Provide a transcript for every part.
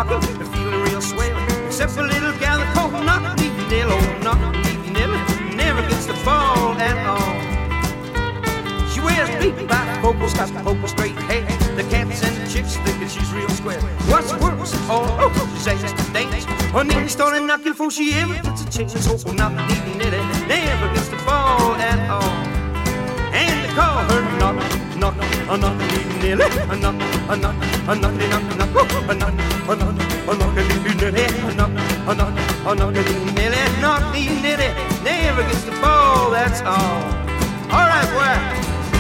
rockin' and feeling real swell. Except for a little gal that called Knock-Kneed Nell. Oh, Knock-Kneed Nell never gets the fall at all. She wears big black vocals, got purple straight hair. The cats and the chicks thinking she's real square. What's worse, all over, she's asked to dance. Her knee started knocking before she ever gets a chance. Oh, Knock-Kneed Nell never gets the fall at all. And they call her Knock-Kneed Nell, Knock-Kneed Nell, never gets the fall, that's all. All right, boy.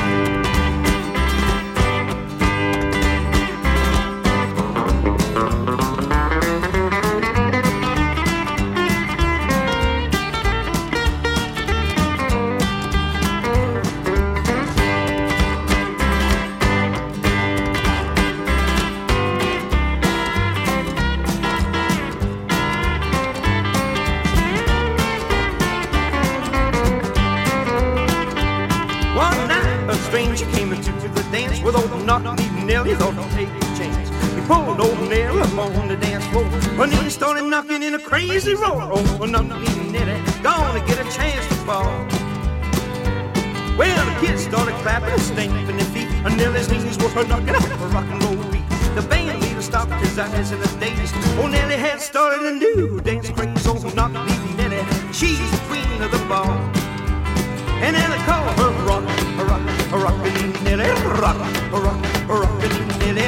Stranger came into the dance with old Knock-Kneed Nell. He thought he'd take a chance. He pulled old Nell up on the dance floor. Her knees started knocking in a crazy roar. Oh, Knock-Kneed Nell gonna get a chance to fall. Well, the kids started clapping and stamping their feet. And Nellie's knees were knocking up a rock and roll beat. The band leader stopped his eyes in a daze. Oh, Nellie had started a new dance craze. Oh, Knock-Kneed Nell, she's the queen of the ball. And then they call her Rock-a-Knee Nellie, Rock-a-Knee Nellie,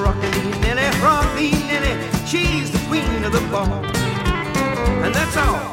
Rock-a-Knee Nellie, Rock-a-Knee Nellie, she's the queen of the ball. And that's all.